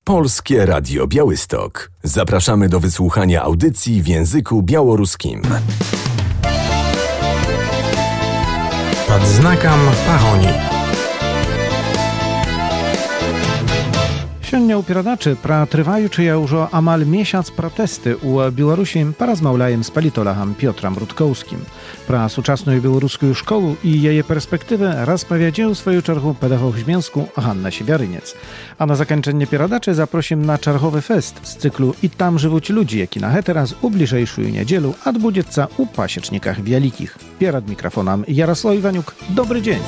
Polskie Radio Białystok. Zapraszamy do wysłuchania audycji w języku białoruskim. Pod znakом Paroni. Сёння ў перадачы пра трываючыя ўжо амаль месяц пратэсты ў Беларусі паразмаўляем з палітолагам Пётрам Руткоўскім. Пра сучасную беларускую школу і яе перспектывы распавядзе ў сваю чаргу педагог з Менску Ганна Сівярынец. А на заканчэнне перадачы запросім на чарговы фэст з цыклу «І там жывуць людзі», які на гэты раз у бліжэйшую нядзелу адбудзецца ў Пасечніках Вялікіх. Перад мікрафонам Ярослав Іванюк. Добры дзень!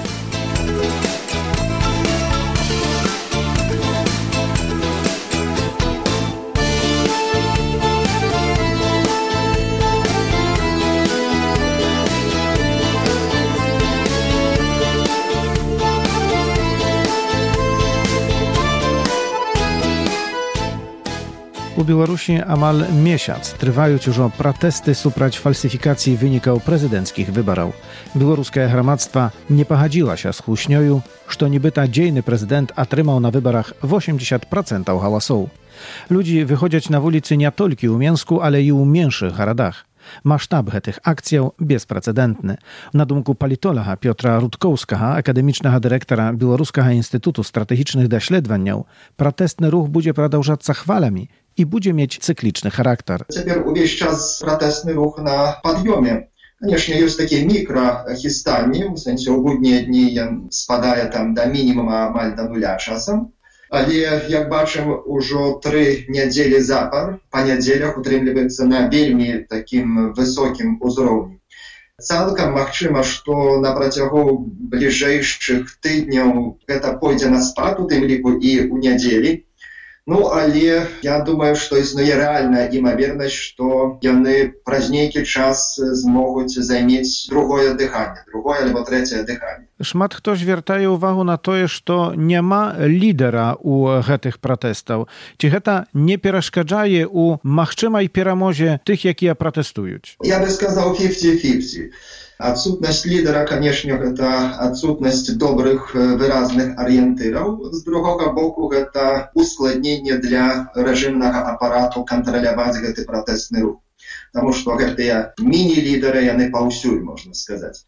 У Беларусі амаль месяц трываюць ужо пратэсты супраць фальсіфікацыі вынікаў прэзідэнцкіх выбараў. Беларускае грамадства не пагадзілася з хлуснёю, што нібыта дзейны прэзідэнт атрымаў на выбарах 80% галасоў. Людзі выходзяць на вуліцы не толькі ў Менску, але і ў меншых гарадах. Маштаб гэтых акцыяў беспрэцэдэнтны. На думку палітолага Пётра Руткоўскага, акадэмічнага дырэктара Беларускага інстытуту стратэгічных даследаванняў, пратэсны рух будзе прадаўжацца хвалямі і будзе мець цыклічны характар. Цяпер увесь час пратэсны рух на пад'ёме. Канешне, ёсць такія мікрахістанні, у сэнсе ў буднія дні ён спадае там да мінімума амаль да нуля часам. Але, як бачым, ужо 3 нядзелі запар па нядзелях утрымліваецца на вельмі такім высокім узроўні. Цалкам магчыма, што на працягу бліжэйшых тыдняў гэта пойдзе на спад, у тым ліку і ў нядзелі. Ну, але я думаю, што існуе рэальная імавернасць, што яны праз нейкі час змогуць займець другое дыханне, другое альбо трэцяе дыханне. Шмат хто звяртае ўвагу на тое, што няма лідара ў гэтых пратэстаў. Ці гэта не перашкаджае ў магчымай перамозе тых, якія пратэстуюць? Я бы сказаў 50-50. Адсутнасць лідара, канешне, гэта адсутнасць добрых выразных арыентыраў. З другога боку, гэта ускладненне для рэжымнага апарату кантраляваць гэты пратэсны рух. Таму што гэтыя міні-лідары, яны паўсюль, можна сказаць.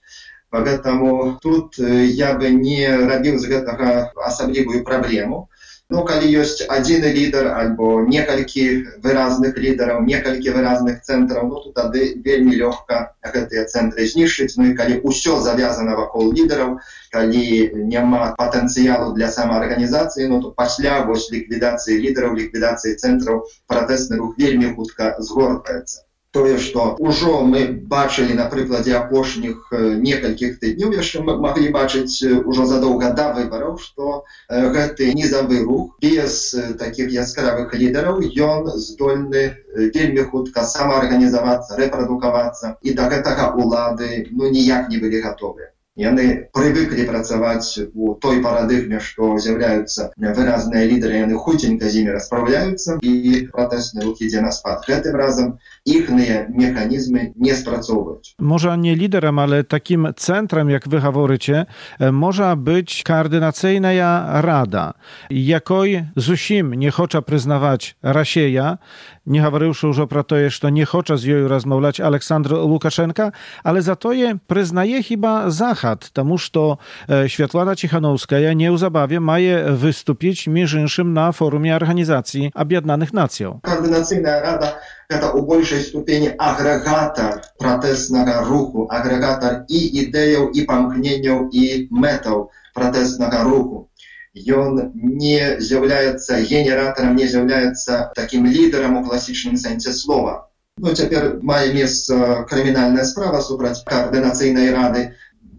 Поэтому тут я бы не рабіў з гэтага асаблівую праблему. Ну, калі ёсць адзін лідар альбо некалькі выразных лідараў, некалькі выразных цэнтраў, ну, то тады вельмі лёгка гэтыя цэнтры знішчыць. Ну, і калі ўсё завязана вакол лідараў, калі няма патэнцыялу для самаарганізацыі, ну, то пасля вось ліквідацыі лідараў, ліквідацыі цэнтраў пратэсны рух вельмі хутка згортаецца. Тое, што ўжо мы бачылі на прыкладзе апошніх некалькіх тыдняў, яшчэ мы маглі бачыць ужо задоўга да выбараў, што гэты нізавы рух без такіх яскравых лідараў, ён здольны вельмі хутка самаарганізавацца, рэпрадукавацца, і да гэтага ўлады ніяк не былі гатовыя. Яны прывыклі працаваць у той парадыгме, што з'яўляюцца выразныя лідары, яны хуценька з імі распраўляюцца, і пратэсны рух ідзе на спад. Гэтым разам іхныя механізмы не спрацоўваюць. Можа не лідарам, але такім цэнтрам, як вы гаворыце, можа быць каардынацыйная рада, якой зусім не хоча прызнаваць Расія, не гаварыўшы ўжо пра тое, што не хоча з ёю размаўляць Александр Лукашенка, але затое прызнае хіба Захад, таму што Святлана Ціханаўская неўзабаве мае выступіць, між іншым, на форуме Арганізацыі Аб'яднаных Нацыяў. Каардынацыйная рада – гэта ў большай ступені агрэгатар пратэснага руху, агрэгатар і ідэяў, і памкненняў, і мэтаў пратэснага руху. Ён не з'яўляецца генератарам, не з'яўляецца такім лідарам у класічным сэнсе слова. Ну, цяпер мае месца крымінальная справа супраць каардынацыйнай рады.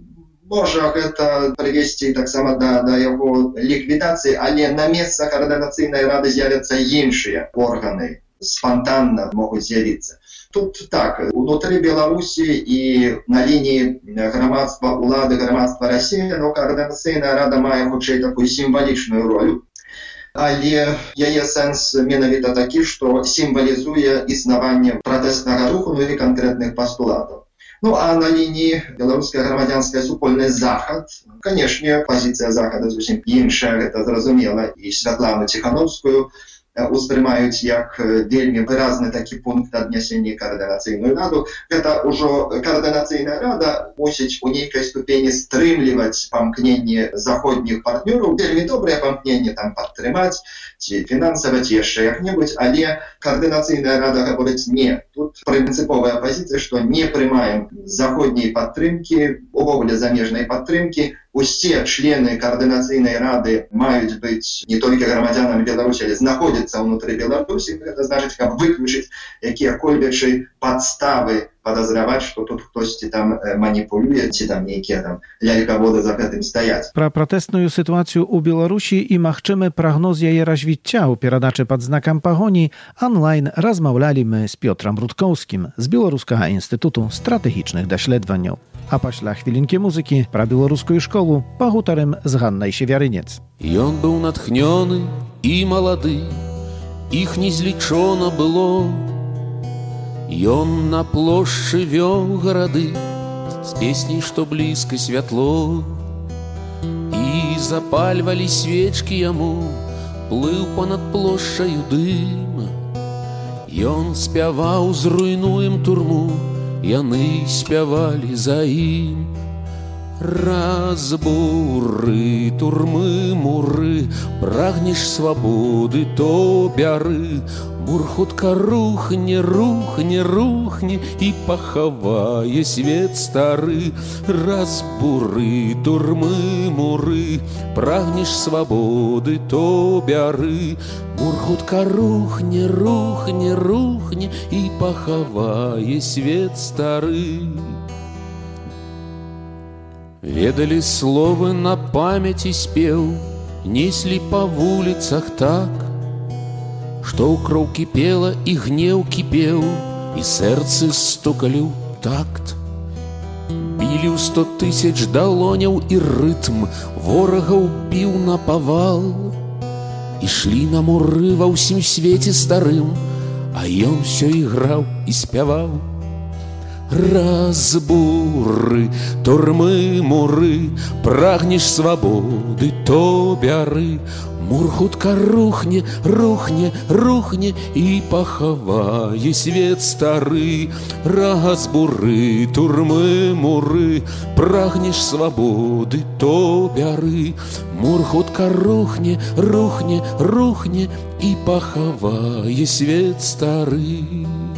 Можа гэта прывесці таксама да яго ліквідацыі, але на месца каардынацыйнай рады з'явяцца іншыя органы, спантанна могуць з'явіцца. Тут так, унутры Беларусі і на лініі грамадства улады, грамадства Расіі, но каардынацыйная рада мае хутчэй такую сімвалічную ролю. Але яе сэнс менавіта такі, што сімвалізуе існаванне пратэснага руху, ну і канкрэтных пастулатаў. Ну, а на лінії беларуская грамадзянская супольная Захад, канешне, пазіцыя Захада зусім іншая, гэта зразумела, і Святлану Ціханаўскую успрымаюць як вельмі выразны такі пункт аднясення каардынацыйную раду. Гэта ўжо каардынацыйная рада мусіць у нейкай ступені стрымліваць памкненні заходніх партнёраў, вельмі добрае памкненне там падтрымаць ці фінансава, ці яшчэ як-небудзь, але каардынацыйная рада гаворыць не. Тут прынцыповая пазіцыя, што не прымаем заходняй падтрымкі, увогуле замежнай падтрымкі. Усе члены каардынацыйнай рады маюць быць не толькі грамадзянамі Беларусі, але знаходзіцца ўнутры Беларусі. Гэта значыць, каб выключыць якія-кольвечы падставы падазраваць, што тут хтосьці там маніпулюе, ці там нейкія там лялькаводы за гэтым стаяць. Пра пратэсную сітуацыю ў Беларусі і магчымы прагноз яе развіцця ў перадачы пад знакам пагоні онлайн размаўлялі мы з Пётрам Руткоўскім з Беларускага інстытуту стратэгічных даследаванняў. А пасля хвілінкі музыкі пра беларускую школу пагутарым з Ганнай Севярынец. Ён быў натхнёны і малады, іх незлічона было. Ён на плошчы вёў гарады з песняй, што блізка святло. І запальвалі свечкі яму, плыў понад плошчаю дым. Ён спяваў «Зруйнуем турму», яны спявалі за ім. Разбуры турмы муры, прагнеш свабоды, то бяры. Мур хутка рухне, рухне, рухне і пахавае свет стары. Разбуры турмы муры, прагнеш свабоды, то бяры. Мур хутка рухне, рухне, рухне і пахавае свет стары. Ведалі словы на памяці спеў, неслі па вуліцах так, што ў кроў кіпела і гнеў кіпеў, і сэрцы стукалі ў такт. Білі ў 100 000 далоняў і рытм, ворагаў біў напавал. Ішлі на муры ва ўсім свеце старым, а ён усё іграў і спяваў. Разбуры турмы муры, прагнеш свабоды, то бяры. Мур хутка рухне, рухне, рухне і пахавае свет стары. Разбуры турмы муры, прагнеш свабоды, то бяры. Мур хутка рухне, рухне, рухне і пахавае свет стары.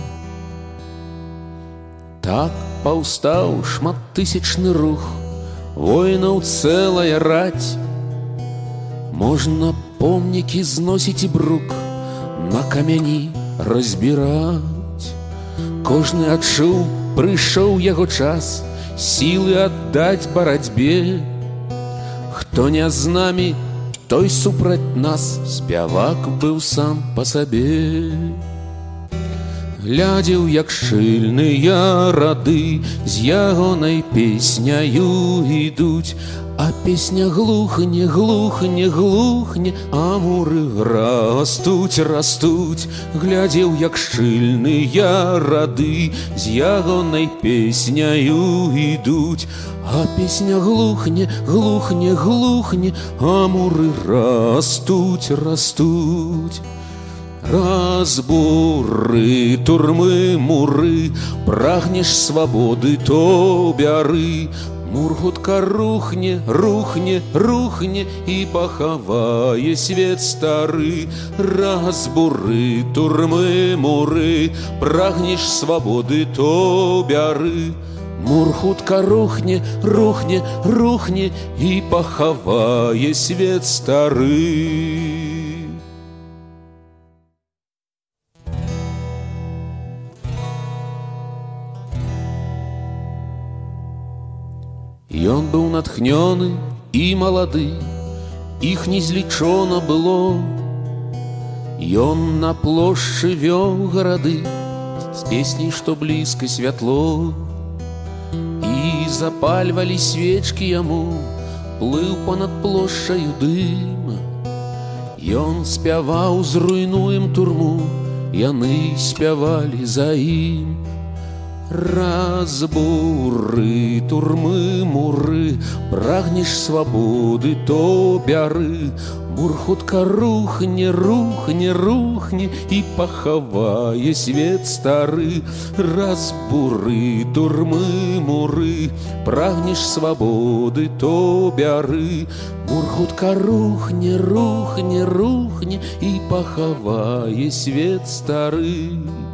Так паўстаў шматтысячны рух, воінаў цэлая раць. Можна помнікі зносіць і брук на камяні разбіраць. Кожны адчуў, прыйшоў яго час сілы аддаць барацьбе. Хто не з намі, той супраць нас, спявак быў сам па сабе. Глядзеў, як шчыльныя рады з ягонай песняю ідуць, а песня глухне, глухне, глухне, а муры растуць, растуць. Глядзеў, як шчыльныя рады з ягонай песняю ідуць, а песня глухне, глухне, глухне, а муры растуць, растуць. Разбуры турмы муры, прагнеш свабоды, то бяры. Мур хутка рухне, рухне, рухне і пахавае свет стары. Разбуры турмы муры, прагнеш свабоды, то бяры. Мур хутка рухне, рухне, рухне і пахавае свет стары. Ён быў натхнёны і малады, іх незлічона было. Ён на плошчы вёў гарады з песняй, што блізка святло. І запальвалі свечкі яму, плыў понад плошчаю дым. Ён спяваў «Зруйнуем турму», яны спявалі за ім. Разбуры турмы муры, прагнеш свабоды, то бяры. Мур хутка рухне, рухне, рухне і пахавае свет стары. Разбуры турмы муры, прагнеш свабоды, то бяры. Мур хутка рухне, рухне, рухне і пахавае свет стары.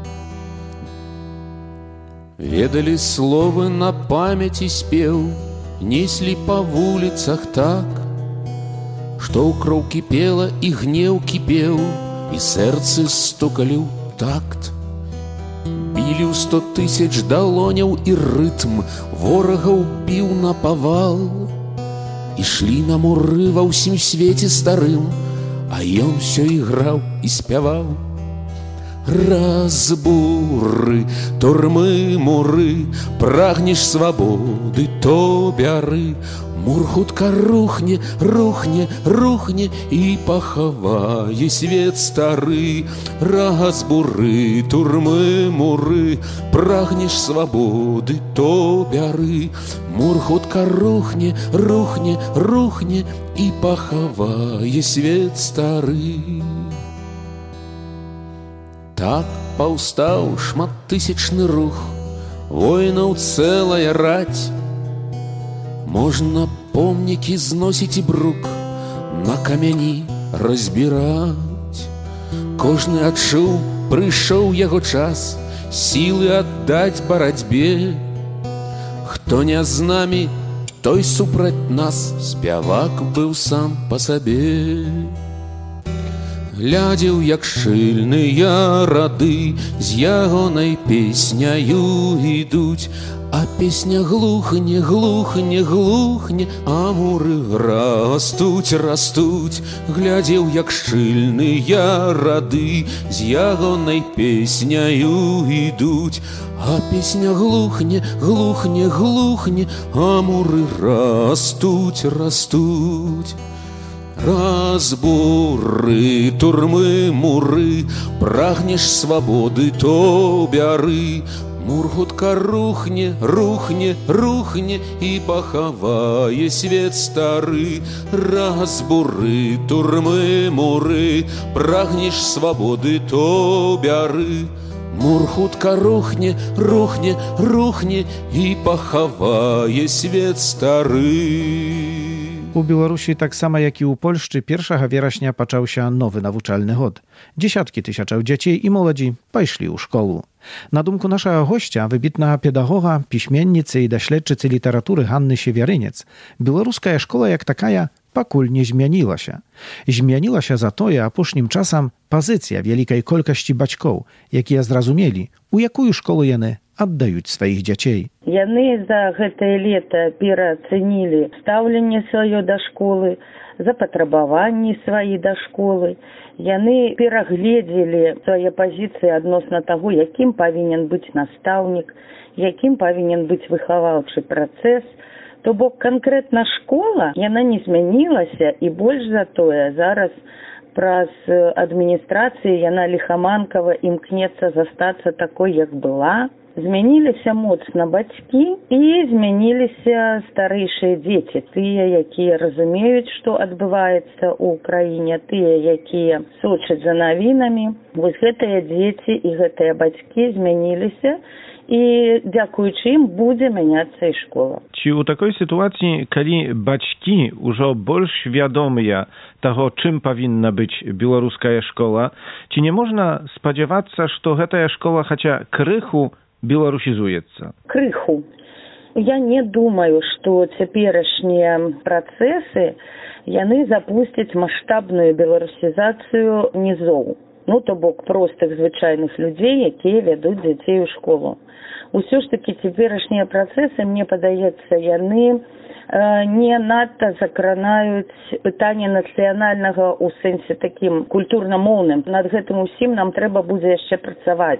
Ведалі словы на памяці спеў, неслі па вуліцах так, што ў кроў кіпела і гнеў кіпеў, і сэрцы стукалі ў такт. Білі ў 100 000 далоняў і рытм, ворагаў біў напавал. Ішлі на муры ва ўсім свеце старым, а ён усё іграў і спяваў. Разбуры турмы муры, прагнеш свабоды, то бяры. Мур хутка рухне, рухне, рухне і пахавае свет стары. Разбуры турмы муры, прагнеш свабоды, то бяры. Мур хутка рухне, рухне, рухне і пахавае свет стары. Так паўстаў шматтысячны рух, воінаў цэлая раць. Можна помнікі зносіць і брук, на камяні разбіраць. Кожны адчуў, прыйшоў яго час, сілы аддаць барацьбе. Хто не з намі, той супраць нас, спявак быў сам па сабе. Глядзеў, як шчыльныя рады з ягонай песняю ідуць, а песня глухне, глухне, глухне, а муры растуць, растуць. Глядзеў, як шчыльныя рады з ягонай песняю ідуць, а песня глухне, глухне, глухне, а муры растуць, растуць. Разбуры турмы муры, прагнеш свабоды, то бяры. Мур хутка рухне, рухне, рухне і пахавае свет стары. Разбуры турмы муры, прагнеш свабоды, то бяры. Мур хутка рухне, рухне, рухне і пахавае свет стары. У Białorusi, tak samo jak i u Polszczy, 1 września począł się nowy nauczalny rok. Dziesiątki tysięcy dzieci i młodzi poszli u szkołę. Na dumku naszego gościa, wybitna pedagoga, piśmiennicy i dośledczycy literatury Hanny Siewieryniec, białoruska szkoła jak takaja pakul nie zmieniła się. Zmieniła się za to, a późnym czasem pozycja wielkiej kolkości baćków, jakie zrozumieli, u jaką szkołę jeny аддаюць сваіх дзяцей. Яны за гэтае лета пераацэнілі стаўленне сваё да школы, запатрабаванні свае да школы. Яны перагледзелі свае пазіцыі адносна таго, якім павінен быць настаўнік, якім павінен быць выхаваўчы працэс. То бок канкрэтна школа, яна не змянілася, і больш за тое, зараз праз адміністрацыі яна ліхаманкава імкнецца застацца такой, як была. Змяніліся моцна бацькі і змяніліся старэйшыя дзеці, тыя, якія разумеюць, што адбываецца ў краіне, тыя, якія сочаць за навінамі. Вось гэтыя дзеці і гэтыя бацькі змяніліся, і дзякуючы ім будзе мяняцца і школа. Ці ў такой сітуацыі, калі бацькі ўжо больш вядомыя таго, чым павінна быць беларуская школа, ці не можна спадзявацца, што гэтая школа хаця крыху беларусізуецца? Крыху. Я не думаю, што цяперашнія працэсы яны запусцяць маштабную беларусізацыю нізоў. Ну, то бок простых звычайных людзей, якія вядуць дзяцей у школу. Усё ж такі цяперашнія працэсы, мне падаецца, яны не надта закранаюць пытанне нацыянальнага ў сэнсе такім культурна-моўным. Над гэтым усім нам трэба будзе яшчэ працаваць.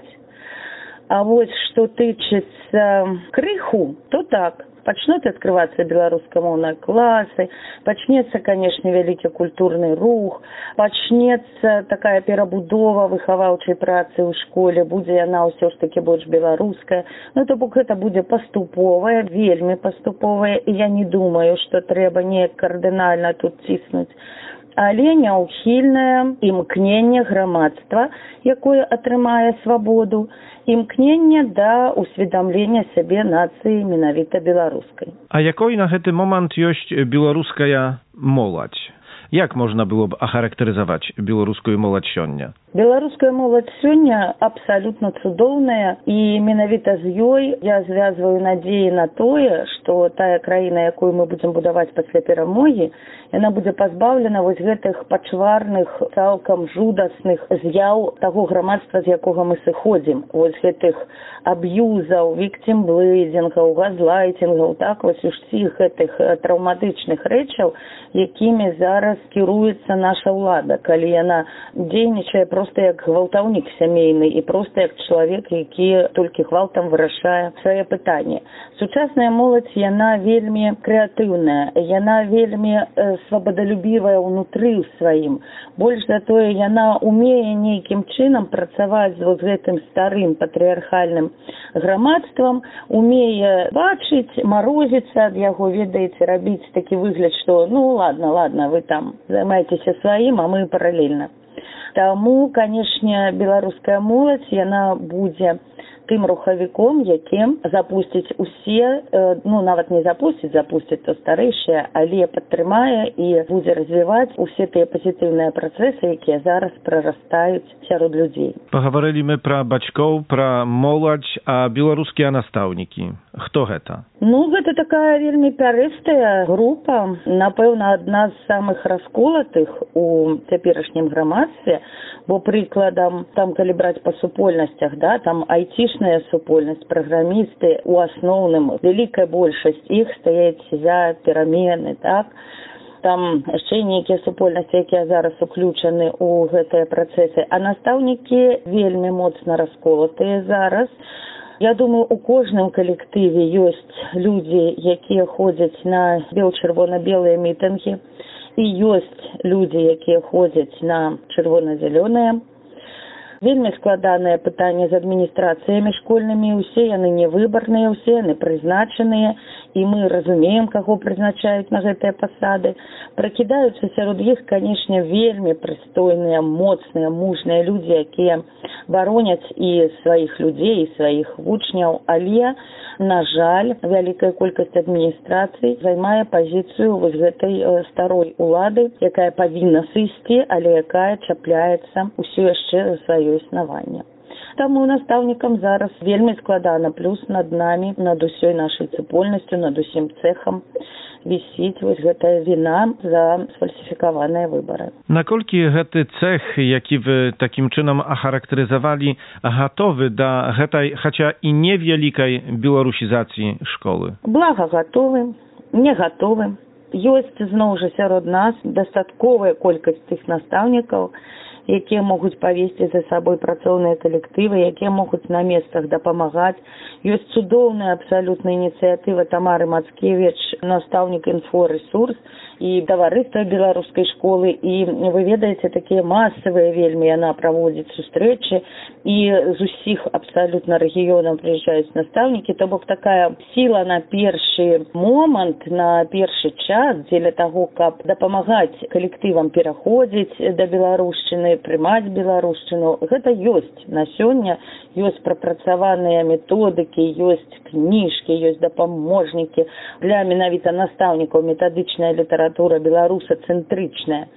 А вось што тычыцца крыху, то так. Пачнуць адкрывацца беларускамоўныя класы, пачнецца, канешне, вялікі культурны рух, пачнецца такая перабудова выхаваўчай працы ў школе, будзе яна ўсё ж такі больш беларуская. Ну, то бок гэта будзе паступовая, вельмі паступовая, і я не думаю, што трэба неяк кардынальна тут ціснуць. але няўхільнае імкненне грамадства, якое атрымае свабоду, імкненне да усведамлення сябе нацыі менавіта беларускай. А якой на гэты момант ёсць беларуская моладзь? Як можна было б ахарактарызаваць беларускую моладзь сёння? Беларуская моладзь сёння абсалютна цудоўная, і менавіта з ёй я звязваю надзеі на тое, што тая краіна, якую мы будзем будаваць пасля перамогі, яна будзе пазбаўлена вось гэтых пачварных, цалкам жудасных з'яў таго грамадства, з якога мы сыходзім. Вось гэтых аб'юзаў, віктімблэйдзінгаў, газлайцінгаў, так, вось усіх гэтых траўматычных рэчаў, якімі зараз кіруецца наша ўлада, калі яна дзейнічае проста як гвалтаўнік сямейны і проста як чалавек, які толькі гвалтам вырашае свае пытанні. Сучасная моладзь, яна вельмі крэатыўная, яна вельмі свабодалюбівая ўнутры ў сваім. Больш за тое, яна умее нейкім чынам працаваць з вот гэтым старым патрыархальным грамадствам, умее бачыць, марозіцца ад яго, ведаеце, рабіць такі выгляд, што ну ладно, вы там займаецеся сваім, а мы паралельна. Таму, канешне, беларуская моладзь, яна будзе тым рухавіком, якім запусціць усе, ну, нават не запусціць то старэйшыя, але падтрымае і будзе развіваць усе тыя пазітыўныя працэсы, якія зараз прарастаюць сярод людзей. Пагаварылі мы пра бацькоў, пра моладзь, а беларускія настаўнікі. Хто гэта? Ну, гэта такая вельмі пярэстая група, напэўна, адна з самых расколатых у цяперашнім грамадстве, бо прыкладам, там, калі браць па супольнасцях, да, там айцішная супольнасць, праграмісты, у асноўным, вялікая большасць іх стаяць за перамены, так? Там яшчэ нейкія супольнасці, якія зараз уключаны ў гэтыя працэсы, а настаўнікі вельмі моцна расколатыя зараз. Я думаю, у кожным калектыве ёсць людзі, якія ходзяць на бел-чырвона-белыя мітынгі, і ёсць людзі, якія ходзяць на чырвона-зялёныя. Вельмі складанае пытанне з адміністрацыямі школьнымі, усе яны невыбарныя, усе яны прызначаныя, і мы разумеем, каго прызначаюць на гэтыя пасады. Пракідаюцца сярод іх, канешне, вельмі прыстойныя, моцныя, мужныя людзі, якія бароняць і сваіх людзей, і сваіх вучняў, але, на жаль, вялікая колькасць адміністрацый займае пазіцыю вось гэтай старой улады, якая павінна сысці, але якая чапляецца ўсё яшчэ за сваё існаванне. Таму настаўнікам зараз вельмі складана, плюс над намі, над усёй нашай супольнасцю, над усім цэхам вісіць вось гэтая віна за сфальсіфікаваныя выбары. Наколькі гэты цэх, які вы такім чынам ахарактарызавалі, гатовы да гэтай, хаця і невялікай беларусізацыі школы? Блага гатовы, не гатовы. Ёсць зноў жа сярод нас дастатковая колькасць тых настаўнікаў, якія могуць павесці за сабой працоўныя калектывы, якія могуць на месцах дапамагаць. Ёсць цудоўная абсалютна ініцыятыва Тамары Мацкевіч, настаўнік інфорэсурс і таварыства беларускай школы, і вы ведаеце, такія масавыя вельмі яна праводзіць сустрэчы, і з усіх абсалютна рэгіёнаў прыязджаюць настаўнікі, то бок такая сіла на першы момант, на першы час дзеля таго, каб дапамагаць калектывам пераходзіць да беларушчыны, прымаць беларушчыну. Гэта ёсць на сёння, ёсць прапрацаваныя методыкі, ёсць кніжкі, ёсць дапаможнікі для менавіта настаўнікаў, метадычная літаратура беларусацэнтрычная.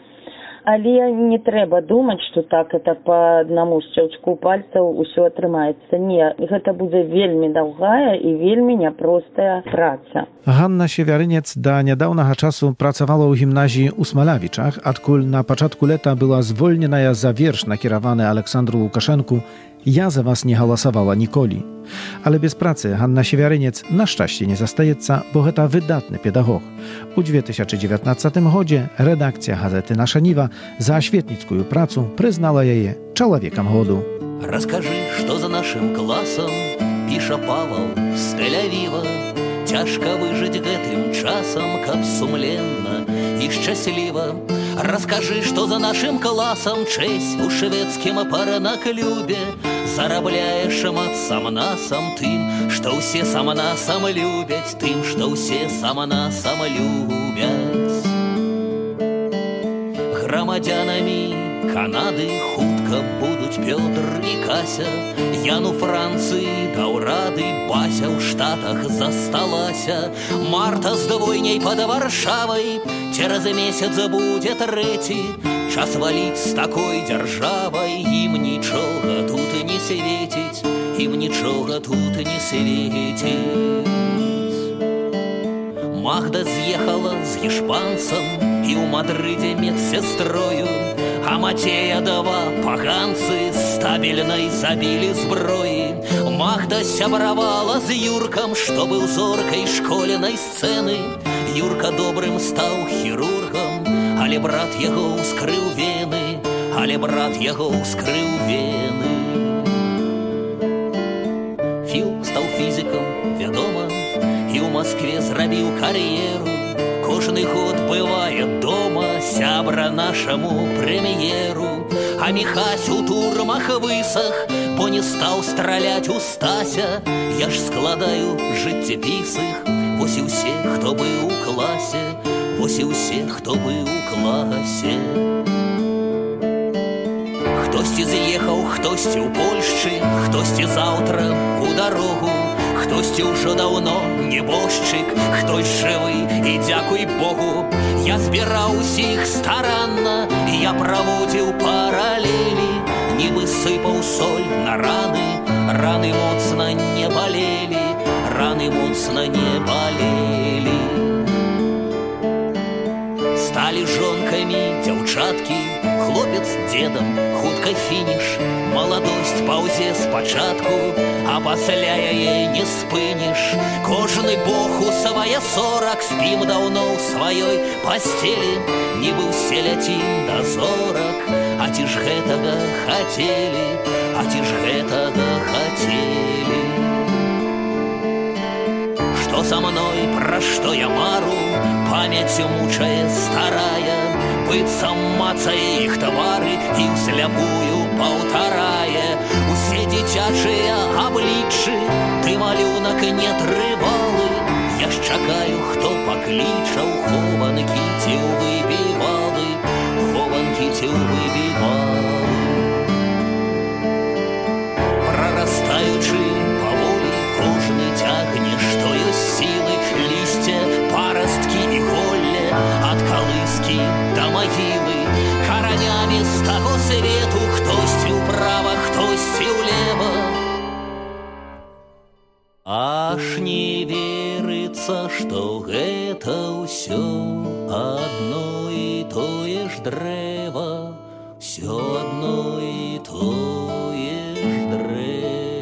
Але не трэба думаць, што так это па аднаму шчаўчку пальцаў усё атрымаецца. Не, гэта будзе вельмі даўгая і вельмі няпростая праца. Ганна Siewierynec da niedawnego czasu pracowała u gimnazji u Smalawiczach, adkul na początku lata była zwolniona za wiersz nakierowany Aleksandru Łukaszenku „Ja za was nie głosowała nikoli”. Ale bez pracy Hanna Siewierynec na szczęście nie zastajeca, bo to wydatny pedagog. U 2019 гоdzie redakcja gazety Nasza Niwa za świetnicką pracę przyznała jej człowiekiem году. Расскажи, что за нашим классом піша Павел з Тель-Авіва. Цяжка выжыць гэтым часам, каб сумленна і шчасліва. Раскажы, што за нашым класам чэсць у шведскім парнаклубе зарабляе шмат сам-насам тым, што ўсе сам-насам любяць, тым, што ўсе сам-насам любяць. грамадзянамі Канады хутка будуць Пётр і Кася. Ян у Францыі даў рады, Бася ў Штатах засталася. Марта з двойняй пад Варшавай, цераз месяц будзе трэці. Час валіць з такой дзяржавай, ім нічога тут не светіць, ім нічога тут не светіць. Магда з'ехала з гішпанцам і ў Мадрыдзе медсестрою, а Матея два паганцы стабільнай забілі зброі. Магда сябравала з Юркам, што быў зоркай школенай сцэны. Юрка добрым стаў хірургам, але брат яго ўскрыў вены, але брат яго ўскрыў вены. Філ стаў фізікам, вядома, і ў Маскве зрабіў кар'еру. Кожны год бывае дома сябра нашаму прэм'еру. А Міхась у турмах высах, бо не стаў страляць у Стася. Я ж складаю жыццяпіс іх, вось і ўсе, хто быў у класе, вось і ўсе, хто быў у класе. Хтосьці з'ехаў, хтосьці ў Польшчы, хтосьці заўтра у дарогу, хтосьці ўжо даўно небожчык, хтось жывы і дзякуй Богу. Я збіраў усіх старанна, я праводзіў паралелі, нібы сыпаў соль на раны, раны моцна не балелі, раны моцна не балелі. Сталі жонкамі дзяўчаткі, хлопец дзедам, хутка фініш. Маладосць паўзе спачатку, а пасля яе не спыніш. Кожны бог у свае 40, спім даўно ў сваёй пасцелі, нібы ўсе ляцім да зорак. А ці ж гэтага хацелі, а ці ж гэтага хацелі? Што са мной, пра што я мару, памяцю мучае старая, быццам мацае іх твары і ўсляпую паўтарае. Усе дзіцячыя абліччы, ты малюнак не трывалы. Я ж чакаю, хто пакліча ў хованкі ці ў выбівалы, хованкі ці ў выбівалы. Прарастаючы паволі, кожны цягне, што ёсць сілы, лісце, парасткі і голле, ад калыскі да магілы. Каранямі з таго свету, хтосьці ўправа, хтосьці ўлева. Аж не верыцца, што гэта ўсё адно і тое ж дрэва, ўсё адно і тое ж дрэва.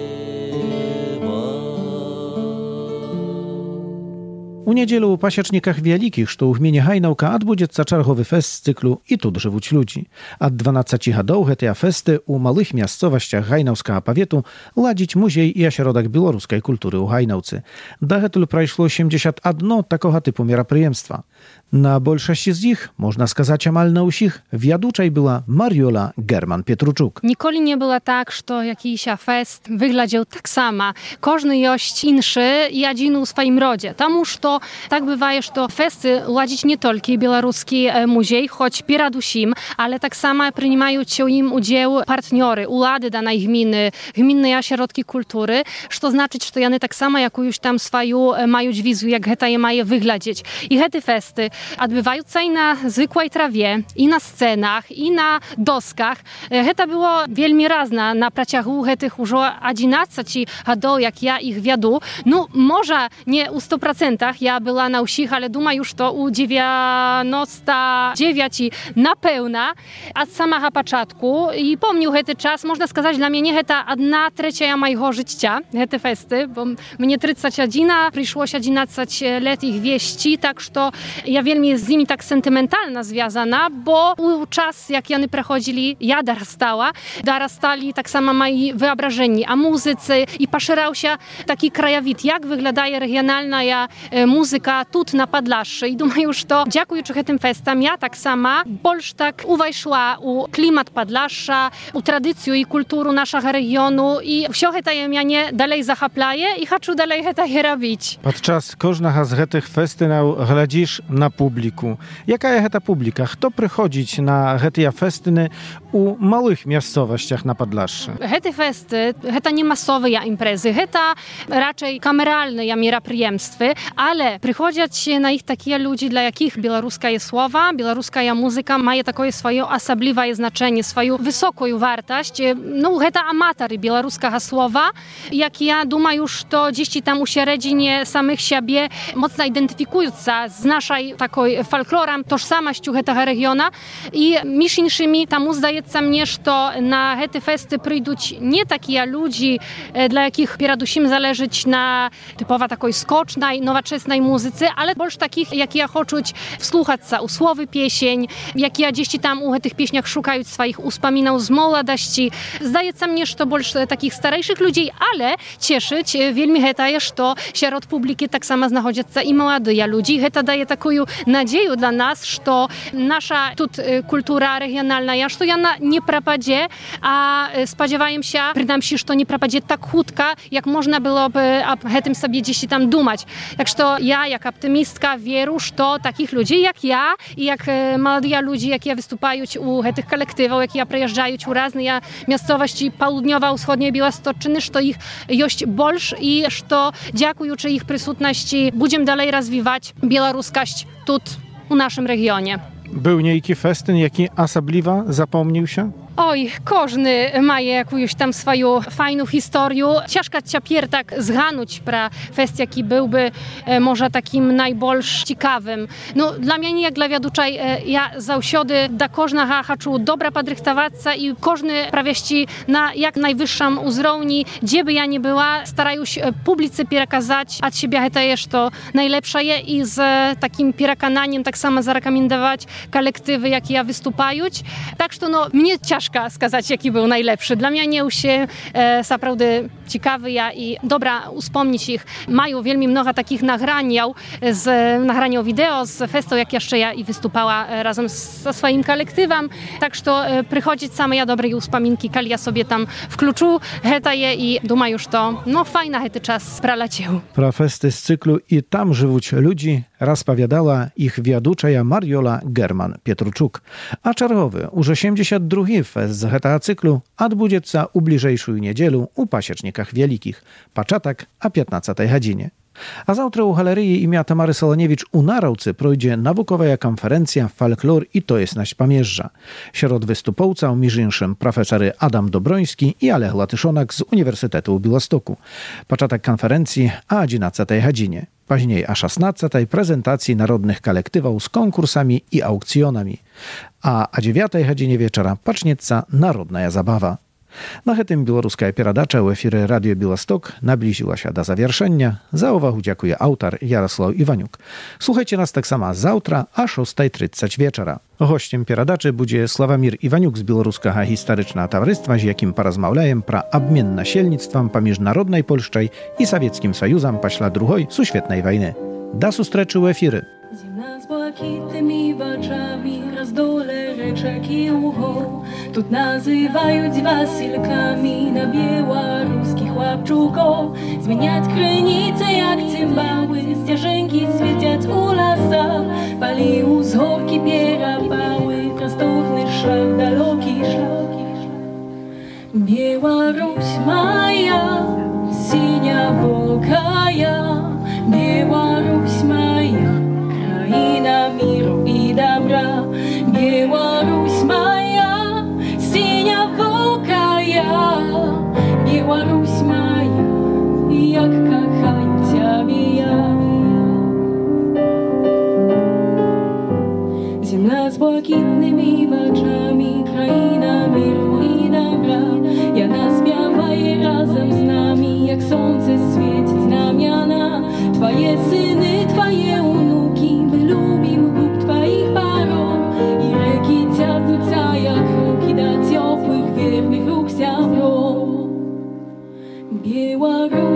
У niedzielu u Pasiecznikach Wielkich, што ў gminie Hajnałka adbudзецца чарговы фест з цыклу «І тут жывуць людзі». Ад 12 гадоў гэтыя фесты ў малых мясцовасцях Гайнаўскага павету ладзіць музей і асяродак беларускай культуры ў Гайнаўцы. Дагэтуль прайшло 71 такога тыпу мерапрыемства. На большасці з іх, можна сказаць амаль на ўсіх, вядучай была Mariola German-Pietruczuk. Ніколі не было так, што якийś фест выглядзеў так сама. Кожны ёсць іншы і адзін у сваім родзе. Таму што так бывае, што фесты ладзіць не толькі беларускі музей, хоць перадусім, але так само прынимаюць у ім удзел партнёры, улады данай гміны, гмінныя асяродкі культуры, што значыць, што яны таксама якуюсь там сваю маюць візу, як гэта мае выглядзець. І гэты фесты адбываюцца і на звыклай траве, і на сцэнах, і на досках. Гэта было вельмі разна на працягу гэтых ужо 11 гадоў, як я іх вяду. Ну, можа, не ў 100% я была на ўсіх, але думаю, што ў 99 напэўна ад самага пачатку. І помню гэты час, можна сказаць, для мяне гэта 1/3 майго жыцця, гэты фесты, бо мне 31, прыйшлося 11 лет іх весці, так што я вельмі з імі так сентыментальна звязана, бо у час, як яны праходзілі, я дарасталі таксама маі вyobrażenні о музыцы і пашыраўся такі краявід, як выглядае рэгіянальная muzyka тут na Podlasie. I думаю, что дякуючи гэтым фестам, я так сама больш так увайшла у клімат Podlasia, у традыцыю і культуру нашага рэгіёну. І ўсё гэта мяне далей захапляе і хачу далей гэта рабіць. Падчас кожнага з гэтых фестынаў глядзіш на публіку. Якая гэта публіка? Хто прыходзіць на гэтыя фестыны у малых мясцовасцях на Podlasie? Гэты фесты, гэта не масовыя імпрэзы, гэта raczej kameralne мерапрыемствы, але прыходзяць на іх такія людзі, для якіх беларускае слова, беларуская музыка мае такое сваё асаблівае значэнне, сваю высокую вартасць. Ну, гэта аматары беларускага слова, як я думаю, што дзесьці там у сярэдзіне самых сябе моцна ідэнтыфікуюцца з нашай такой фальклорам, тожсамасцю гэтага рэгіёна. І між іншымі, таму здаецца мне, што на гэты фесты прыйдуць не такія людзі, для якіх перадусім залежыць на typowa takiej skocznej, nowoczesnej muzyce, ale больш takich, jakie хочуть wsłuchаться u słowy piesień, jakie gdzieś tam u tych pieśniach szukają swoich uspominał z młodości. Zdaje się mnie, że больш takich starszych ludzi, ale cieszyć wielmi heta jest, że wśród publiki tak samo znajdują i młodzi ludzie. Heta daje taką nadzieję dla nas, że nasza kultura regionalna, że ona nie propadzie, a spodziewam się, przynajmniej, że nie propadzie tak chudka, jak można byłoby o tym sobie gdzieś tam dumać. Tak, że ja, jak optymistka, wierzę, że takich ludzi jak ja i jak młodzi ludzie, jak ja występują u tych kolektywów, jak ja przyjeżdżają u różne miejscowości południowo-wschodniej Białostocczyny, że ich jest больш i że dziękując ich присутności będziemy dalej rozwijać białoruskość tu, u naszym regionie. Był niejaki festyn, jaki osobliwa zapomnił się? Oj, każdy ma jakąś tam swoją fajną historię. Ciężko ciapier tak zganuć pra fest, jaki byłby może takim najbolsz ciekawym. No, dla mnie, jak dla wiaduczaj, ja zawsiody da każdego haczu dobra podrychtować i każdy prawieści na jak najwyższym uzrowni, gdzie by ja nie była, starają się publicy przekazać od siebie to jest to najlepsze i z takim przekonaniem tak samo zarekomendować kolektywy, jak ja występują. Tak, że no, mnie ciężko skazać, jaki był najlepszy. Dla mnie nie się naprawdę ciekawy ja i dobra uspomnieć ich. Mają wielmi mnogo takich nagraniów wideo z festą, jak jeszcze ja i występowała razem ze swoim kolektywem. Tak, że przychodzić same ja dobre uspominki, kali ja sobie tam wkluczu hetaje i думаю, już to no fajna hety czas praleciał. Pra festy z cyklu I tam żywuć ludzi rozpowiadała ich wiaduczaja Mariola German-Pietruczuk. A czerwowy, już 82. fest z heta cyklu odbędzie się u bliżejszą niedzielu u Pasiecznikach Wielkich, Paczatak a 15 godzinie. A zawтра u Galerii imienia Tamary Soloniewicz u Narawcy projdzie naukowa konferencja Folklor I to jest nasz pamiężdża. Wśród występowców między innymi profesory Adam Dobroński I Alech Latyszonak z Uniwersytetu w Białymstoku. Paczatak konferencji a 11 godzinie. Później a 16 prezentacji narodnych kolektywów z konkursami I aukcjonami. A o 9 godzinie wieczora pacznieca narodna zabawa. Na tym białoruska pieradacza u efiry Radio Białystok nabliżyła się do zawieszenia. Za uwagę dziękuję autor Jarosław Iwaniuk. Słuchajcie nas tak samo zawtra o 6:30 wieczora. Gościem pieradaczy będzie Sławomir Iwaniuk z Białoruskiego Historycznego Towarzystwa, z jakim porozmawiajem pra obmian nasielnictwem pomiędzy narodnej Polszczej I Sowieckim Sojuzem pośla II Świetnej wojny. Do sustreczy u efiry. Zima z błakitnymi oczami, rozdole rzeczek I ucho. Тут называют Васильками на белорусских łapczuko. Zmieniać krynice jak cymbały, stяженьки swieciać u lasa. Palił z horki pierapały, prostochny szlak, daloki szlak. Białoruś moja, sinia wokaja. Białoruś moja, kraina miru I dobra. Białoruś moja, sinia wokaja. Białoruś moja, jak kochają ciebie ja. Ziemia z błakitnymi oczami, kraina miru I dobra. Ja naśpiewaj razem z nami, jak słońce świeci znamiona. Twoje syny, twoje unuki, my lubimy Bóg twoich baron. I reki ciągną jak ruki do ciepłych, wiernych róg siabrą. Białoruś